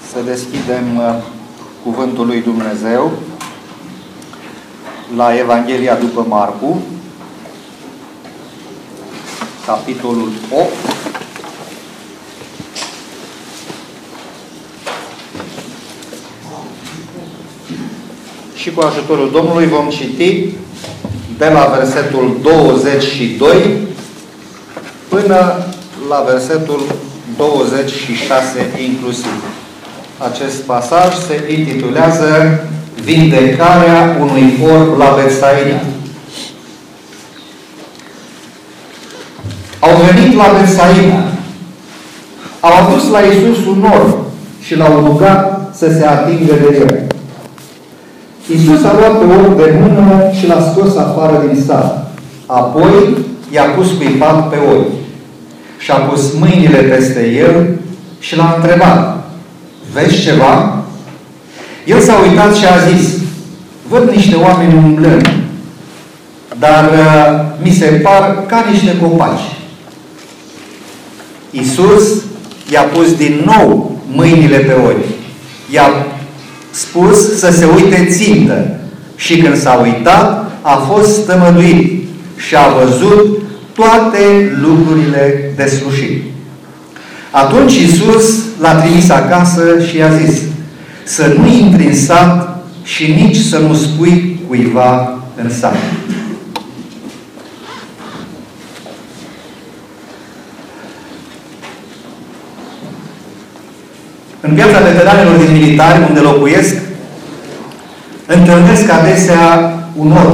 Să deschidem Cuvântul lui Dumnezeu la Evanghelia după Marcu, capitolul 8. Și cu ajutorul Domnului vom citi de la versetul 22 până la versetul 26 inclusiv. Acest pasaj se intitulează Vindecarea unui orb la Betsaida. Au venit la Betsaida. Au adus la Iisus un orb și l-au rugat să se atingă de el. Iisus a luat pe orb de mână și l-a scos afară din sat. Apoi i-a pus cuipat pe ochi și a pus mâinile peste el și l-a întrebat: vezi ceva? El s-a uitat și a zis: văd niște oameni umblând, dar mi se par ca niște copaci. Iisus i-a pus din nou mâinile pe ochi. I-a spus să se uite țintă. Și când s-a uitat, a fost tămăduit și a văzut toate lucrurile deslușite. Atunci Iisus l-a trimis acasă și i-a zis: să nu intri în sat și nici să nu spui cuiva în sat. În piața veteranilor din militari, unde locuiesc, întâlnesc adesea un orb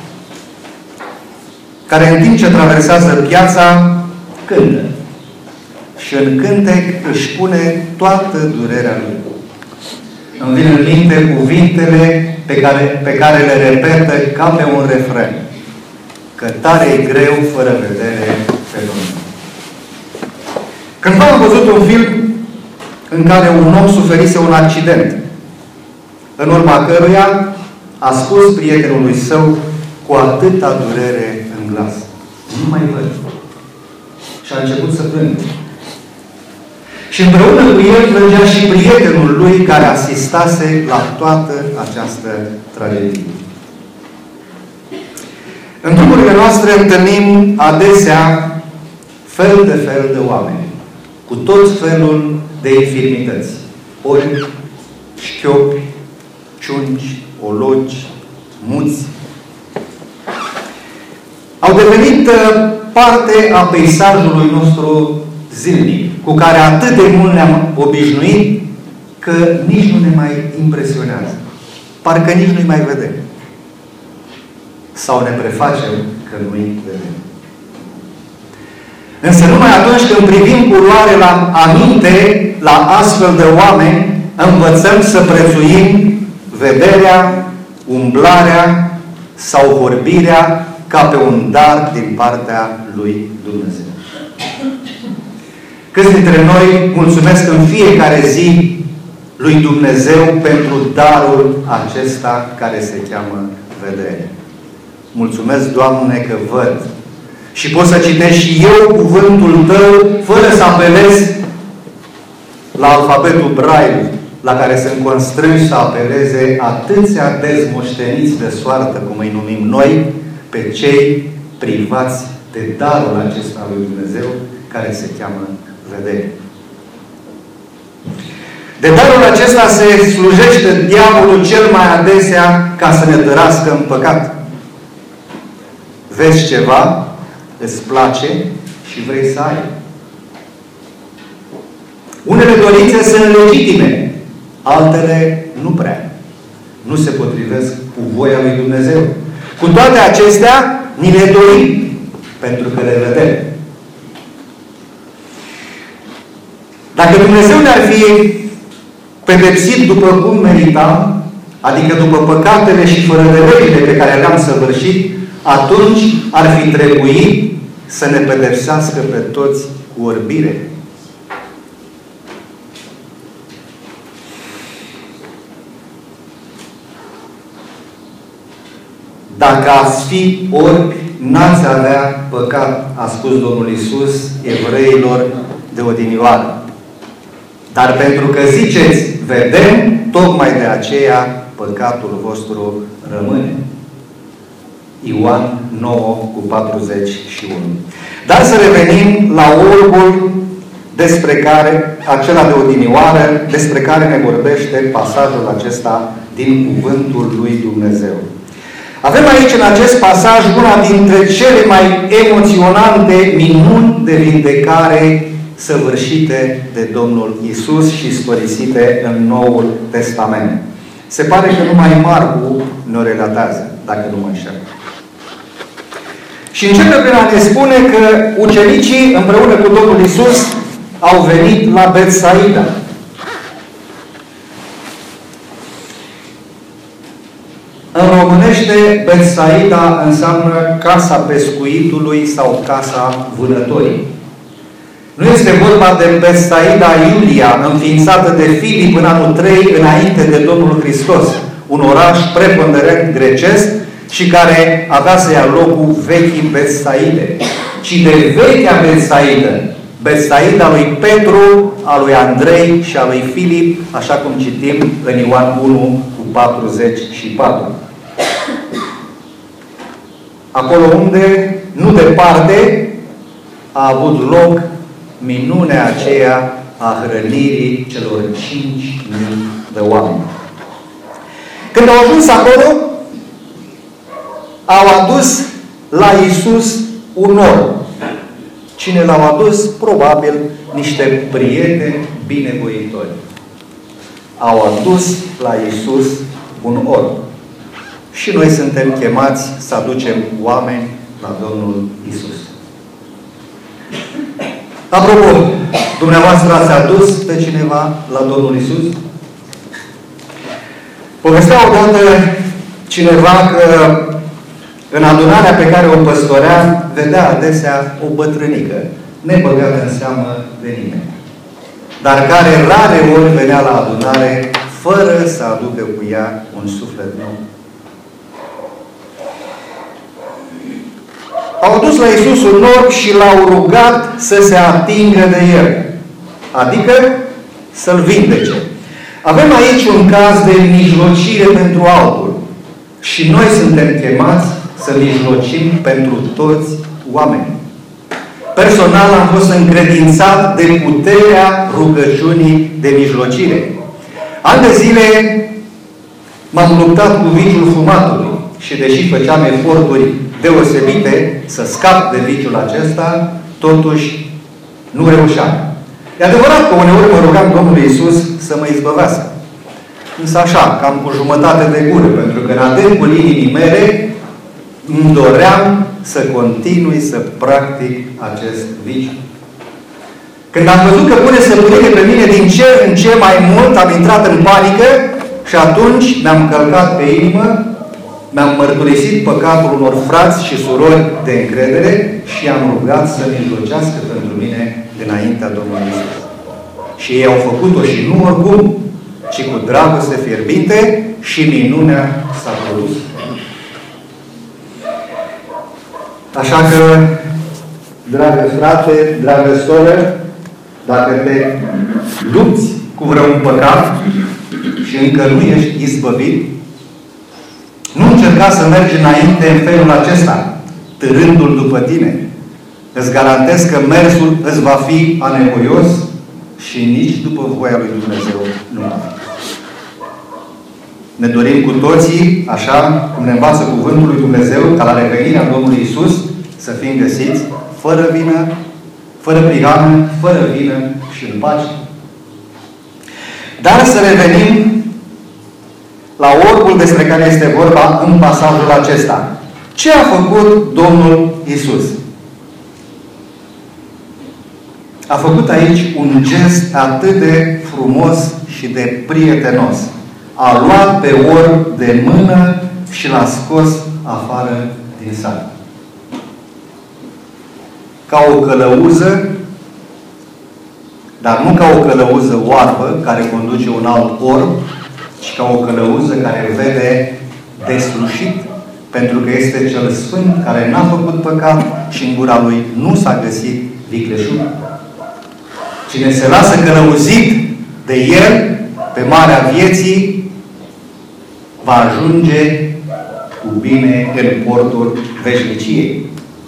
care, în timp ce traversează piața, cântă. Și în cântec își pune toată durerea lui. Îmi vin în minte cuvintele pe care le repetă ca pe un refren: că tare e greu fără vedere pe Domnul. Cândva am văzut un film în care un om suferise un accident, în urma căruia a spus prietenului său cu atâta durere în glas: nu mai văd. Și a început să plângă. Și împreună cu el plângea și prietenul lui care asistase la toată această tragedie. În drumurile noastre întâlnim adesea fel de oameni, cu tot felul de infirmități. Orbi, șchiopi, ciungi, ologi, muți. Au devenit parte a peisajului nostru zilnic, cu care atât de mult ne-am obișnuit, că nici nu ne mai impresionează. Parcă nici nu-i mai vedem. Sau ne prefacem că nu-i vedem. Însă numai atunci când privim cu luare la aminte la astfel de oameni, învățăm să prețuim vederea, umblarea sau vorbirea ca pe un dar din partea lui Dumnezeu. Câți dintre noi mulțumesc în fiecare zi lui Dumnezeu pentru darul acesta care se cheamă vedere. Mulțumesc, Doamne, că văd. Și pot să citesc și eu cuvântul Tău fără să apelez la alfabetul Braille, la care sunt constrânși să apeleze atâția dezmoșteniți de soartă, cum îi numim noi, pe cei privați de darul acesta lui Dumnezeu, care se cheamă vedere. De darul acesta se slujește diavolul cel mai adesea ca să ne tărască în păcat. Vezi ceva, îți place și vrei să ai. Unele dorințe sunt legitime, altele nu prea. Nu se potrivesc cu voia lui Dumnezeu. Cu toate acestea, ni le dorim, pentru că le vedem. Dacă Dumnezeu ne-ar fi pedepsit după cum meritam, adică după păcatele și fără de legile pe care le-am săvârșit, atunci ar fi trebuit să ne pedepsească pe toți cu orbire. Dacă ați fi orbi, n-ați avea păcat, a spus Domnul Iisus evreilor de odinioară. Dar pentru că ziceți, vedem, tocmai de aceea păcatul vostru rămâne. Ioan 9:41. Dar să revenim la orbul despre care, acela de odinioară, despre care ne vorbește pasajul acesta din Cuvântul lui Dumnezeu. Avem aici, în acest pasaj, una dintre cele mai emoționante minuni de vindecare săvârșite de Domnul Iisus și istorisite în Noul Testament. Se pare că numai Marcu ne-o relatează, dacă nu mă înșel. Și începe prin a ne spune că ucenicii, împreună cu Domnul Iisus, au venit la Betsaida. În românește, Betsaida înseamnă casa pescuitului sau casa vânătorii. Nu este vorba de Betsaida Iulia, înființată de Filip în anul 3 înainte de Domnul Hristos, un oraș preponderent grecesc și care avea să ia locul vechii Betsaide, ci de vechea Betsaidă, Betsaida lui Petru, a lui Andrei și a lui Filip, așa cum citim în Ioan 1:44. Acolo unde, nu departe, a avut loc minunea aceea a hrănirii celor 5.000 de oameni. Când au ajuns acolo, au adus la Iisus un or. Cine l-au adus? Probabil niște prieteni binevoitori. Au adus la Iisus un or. Și noi suntem chemați să aducem oameni la Domnul Iisus. Apropo, dumneavoastră ați adus pe cineva la Domnul Iisus? Povestea odată cineva că în adunarea pe care o păstorea, vedea adesea o bătrânică, nebăgată în seamă de nimeni, dar care rare ori venea la adunare fără să aducă cu ea un suflet nou. Au dus la Iisus un or și l-au rugat să se atingă de el, adică să-l vindece. Avem aici un caz de mijlocire pentru altul și noi suntem chemați să mijlocim pentru toți oamenii. Personal am fost încredințat de puterea rugăciunii de mijlocire. Ani de zile m-am luptat cu viciul fumatului și deși făceam eforturi deosebite să scap de viciul acesta, totuși nu reușeam. E adevărat că uneori mă rugam Domnului Iisus să mă izbăvească. Însă așa, cam cu jumătate de gură, pentru că în adâncul inimii mele îmi doream să continui să practic acest viciu. Când am văzut că pune stăpânire pe mine din ce în ce mai mult, am intrat în panică și atunci mi-am călcat pe inimă, mi-am mărturisit păcatul unor frați și surori de încredere și am rugat să mijlocească pentru mine înaintea Domnului Iisus. Și ei au făcut-o și nu oricum, ci cu dragoste fierbinte și minunea s-a produs. Așa că, dragă frate, dragă soră, dacă te lupți cu vreun păcat și încă nu ești izbăvit, nu încerca să mergi înainte în felul acesta, târându-l după tine. Îți garantez că mersul îți va fi anevoios și nici după voia lui Dumnezeu nu va fi. Ne dorim cu toții, așa cum ne învață Cuvântul lui Dumnezeu, ca la revenirea Domnului Iisus să fim găsiți fără vină, fără prihană, fără vină și în pace. Dar să revenim la orbul despre care este vorba în pasajul acesta. Ce a făcut Domnul Iisus? A făcut aici un gest atât de frumos și de prietenos. A luat pe orb de mână și l-a scos afară din sat. Ca o călăuză, dar nu ca o călăuză oarbă care conduce un alt orb, ci ca o călăuză care vede deslușit, pentru că este cel sfânt care n-a făcut păcat și în gura lui nu s-a găsit vicleșug. Cine se lasă călăuzit de El, pe marea vieții, va ajunge cu bine în portul veșniciei.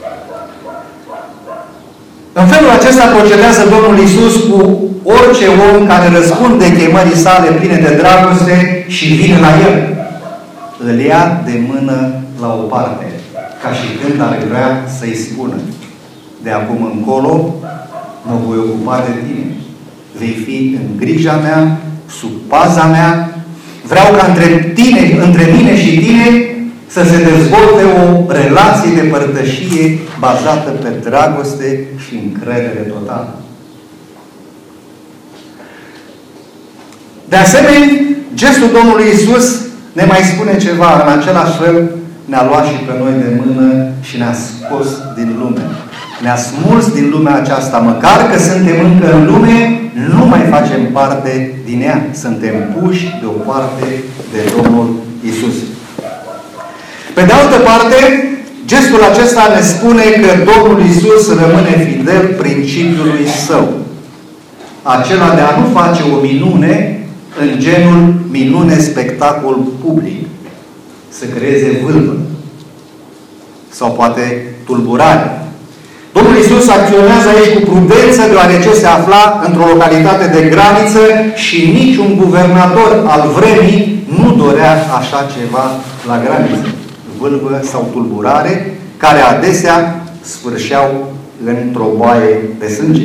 În felul acesta procedează Domnul Iisus cu orice om care răspunde chemării sale pline de dragoste și vine la El. Îl ia de mână la o parte, ca și când ar vrea să-i spună: de acum încolo mă voi ocupa de tine. Vei fi în grija mea, sub paza mea. Vreau ca între mine și tine să se dezvolte o relație de părtășie bazată pe dragoste și încredere totală. De asemenea, gestul Domnului Iisus ne mai spune ceva. În același fel ne-a luat și pe noi de mână și ne-a scos din lume. Ne-a smuls din lumea aceasta. Măcar că suntem încă în lume, nu mai facem parte din ea. Suntem puși deoparte de Domnul Iisus. Pe de altă parte, gestul acesta ne spune că Domnul Iisus rămâne fidel principiului Său. Acela de a nu face o minune în genul minune spectacol public. Să creeze vâlvă. Sau poate tulburare. Domnul Iisus acționează aici cu prudență, deoarece se afla într-o localitate de graniță și niciun guvernator al vremii nu dorea așa ceva la graniță. Vâlvă sau tulburare, care adesea sfârșeau într-o baie de sânge.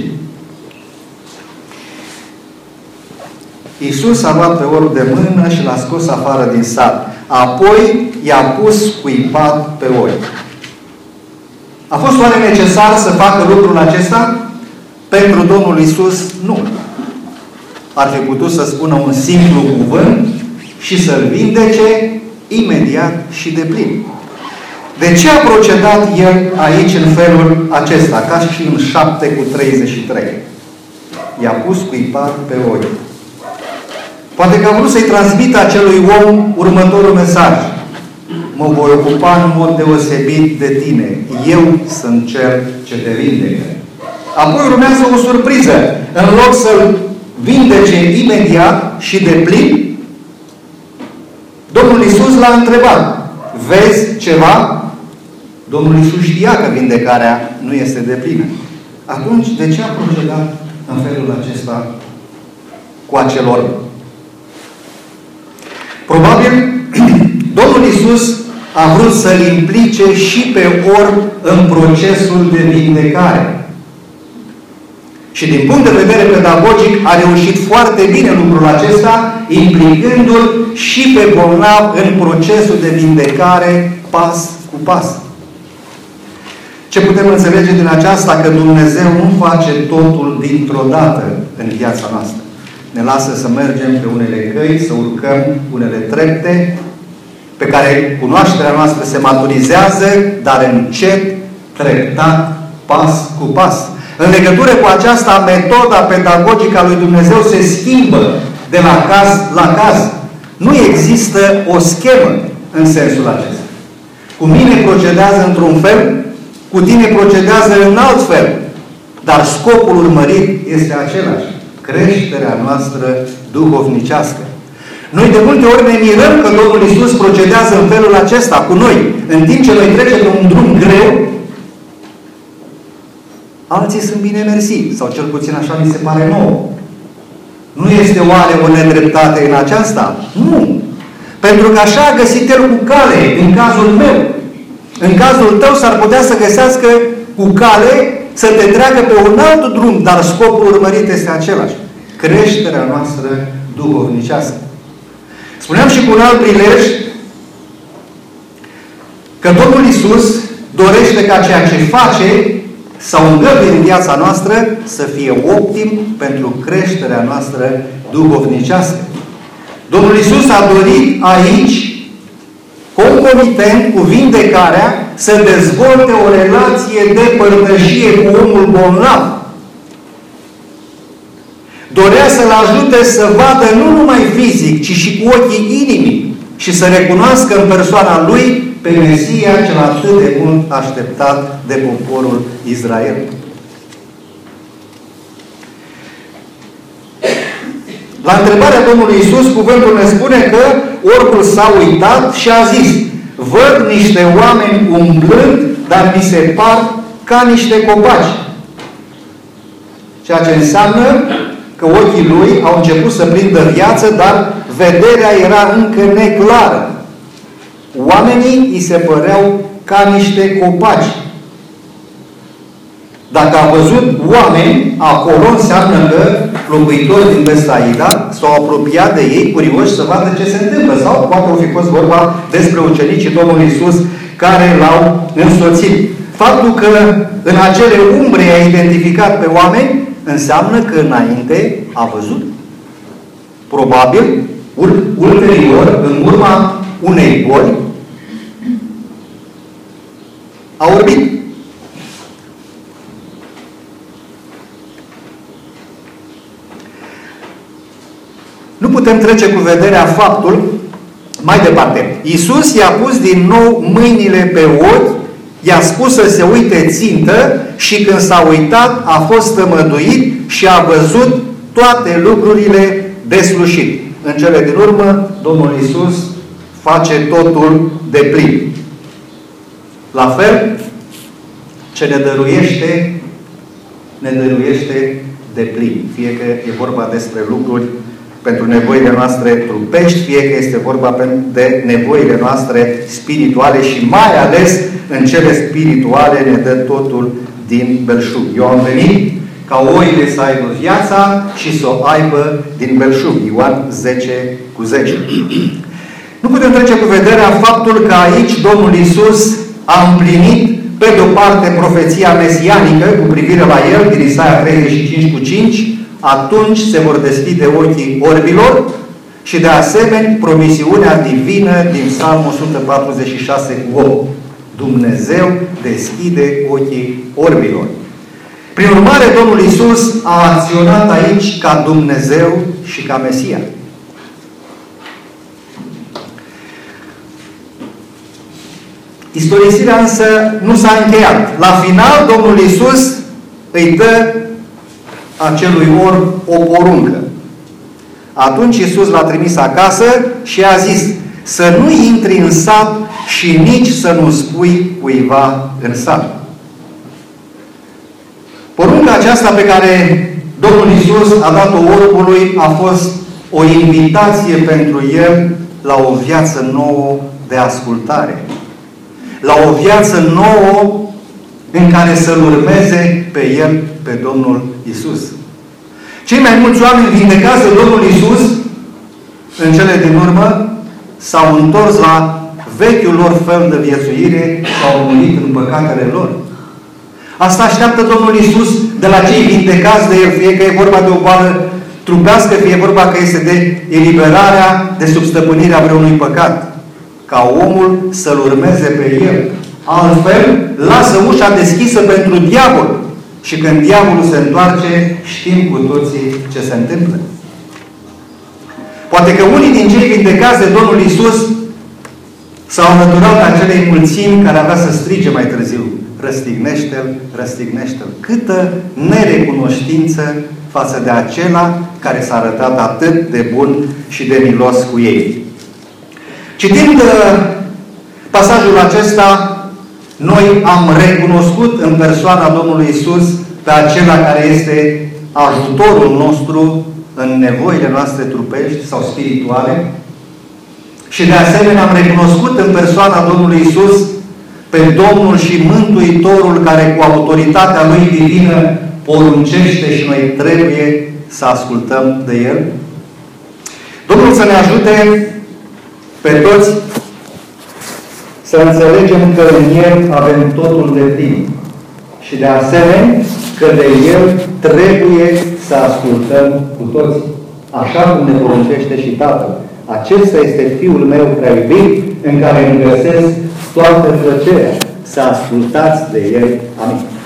Iisus a luat pe orb de mână și l-a scos afară din sat. Apoi i-a pus cuipat pe oi. A fost oare necesar să facă lucrul acesta? Pentru Domnul Iisus, nu. Ar fi putut să spună un simplu cuvânt și să-l vindece imediat și de plin. De ce a procedat El aici în felul acesta? Ca și în 7:33. I-a pus cuipat pe oi. Poate că a vrut să-i transmită acelui om următorul mesaj: mă voi ocupa în mod deosebit de tine. Eu sunt Cel ce te vindecă. Apoi urmează o surpriză. În loc să-l vindece imediat și de plin, Domnul Iisus l-a întrebat: vezi ceva? Domnul Iisus știa că vindecarea nu este de plină. Atunci, de ce a procedat în felul acesta cu acel orb? Probabil, Domnul Iisus a vrut să-l implice și pe orb în procesul de vindecare. Și din punct de vedere pedagogic a reușit foarte bine lucrul acesta, implicându-l și pe bolnav în procesul de vindecare pas cu pas. Ce putem înțelege din aceasta? Că Dumnezeu nu face totul dintr-o dată în viața noastră. Ne lasă să mergem pe unele căi, să urcăm unele trepte pe care cunoașterea noastră se maturizează, dar încet, treptat, pas cu pas. În legătură cu aceasta, metoda pedagogică a lui Dumnezeu se schimbă de la caz la caz. Nu există o schemă în sensul acesta. Cu mine procedează într-un fel, cu tine procedează în alt fel. Dar scopul urmărit este același. Creșterea noastră duhovnicească. Noi de multe ori ne mirăm că Domnul Iisus procedează în felul acesta cu noi. În timp ce noi trecem pe un drum greu, alții sunt bine mersi. Sau cel puțin așa mi se pare nouă. Nu este oare o nedreptate în aceasta? Nu. Pentru că așa a găsit El cu cale, în cazul meu. În cazul tău s-ar putea să găsească cu cale să te treacă pe un alt drum, dar scopul urmărit este același. Creșterea noastră duhovnicească. Spuneam și cu un alt prilej că Domnul Iisus dorește ca ceea ce face sau îngăduie în viața noastră să fie optim pentru creșterea noastră duhovnicească. Domnul Iisus a dorit aici, concomitent cu vindecarea, să dezvolte o relație de părtășie cu omul bolnav. Dorea să-l ajute să vadă nu numai fizic, ci și cu ochii inimii și să recunoască în persoana lui pe Mesia cel atât de mult așteptat de poporul Israel. La întrebarea Domnului Iisus, cuvântul ne spune că orbul s-a uitat și a zis: văd niște oameni umblând, dar mi se par ca niște copaci. Ceea ce înseamnă că ochii lui au început să prindă viață, dar vederea era încă neclară. Oamenii îi se păreau ca niște copaci. Dacă a văzut oameni acolo, înseamnă că locuitorii din Betsaida s-au apropiat de ei, curioși să vadă ce se întâmplă. Sau poate au fi fost vorba despre ucenicii Domnului Iisus care l-au însoțit. Faptul că în acele umbre a identificat pe oameni, înseamnă că înainte a văzut. Probabil, ulterior, în urma unei boli, a orbit. Nu putem trece cu vederea faptul mai departe. Iisus i-a pus din nou mâinile pe ochi, i-a spus să se uite țintă și când s-a uitat a fost tămăduit și a văzut toate lucrurile deslușit. În cele din urmă, Domnul Iisus face totul de plin. La fel, ce ne dăruiește de plin. Fie că e vorba despre lucruri pentru nevoile noastre trupești, fie că este vorba de nevoile noastre spirituale și mai ales în cele spirituale ne dă totul din belșug. Eu am venit ca oile să aibă viața și să o aibă din belșug. Ioan 10:10. Nu putem trece cu vederea faptul că aici Domnul Iisus a împlinit pe de o parte profeția mesianică cu privire la El din Isaia 35:5, atunci se vor deschide ochii orbilor, și de asemenea promisiunea divină din Psalmul 146:8. Dumnezeu deschide ochii orbilor. Prin urmare, Domnul Iisus a acționat aici ca Dumnezeu și ca Mesia. Istorisirea însă nu s-a încheiat. La final, Domnul Iisus îi dă acelui orb o poruncă. Atunci Iisus l-a trimis acasă și a zis: să nu intri în sat și nici să nu spui cuiva în sat. Porunca aceasta pe care Domnul Iisus a dat-o orbului a fost o invitație pentru el la o viață nouă de ascultare. La o viață nouă în care să-L urmeze pe El, pe Domnul Iisus. Cei mai mulți oameni vindecați de Domnul Iisus, în cele din urmă, s-au întors la vechiul lor fel de viețuire și au murit în păcatele lor. Asta așteaptă Domnul Iisus de la cei vindecați de El, fie că e vorba de o boală trupească, fie vorba că este de eliberarea, de sub stăpânirea vreunui păcat. Ca omul să-L urmeze pe El. Altfel, lasă ușa deschisă pentru diavol. Și când diavolul se întoarce, știm cu toții ce se întâmplă. Poate că unii din cei vindecați de Domnul Iisus s-au alăturat acelei mulțimi care avea să strige mai târziu: răstignește-L, răstignește-L. Câtă nerecunoștință față de acela care s-a arătat atât de bun și de milos cu ei. Citind pasajul acesta, noi am recunoscut în persoana Domnului Iisus pe acela care este ajutorul nostru în nevoile noastre trupești sau spirituale și de asemenea am recunoscut în persoana Domnului Iisus pe Domnul și Mântuitorul care cu autoritatea Lui divină poruncește și noi trebuie să ascultăm de El. Domnul să ne ajute pe toți să înțelegem că în El avem totul de plin. Și de asemenea că de El trebuie să ascultăm cu toți. Așa cum ne poruncește și Tatăl. Acesta este Fiul meu prea iubit, în care îmi găsesc toată plăcerea. Să ascultați de El. Amin.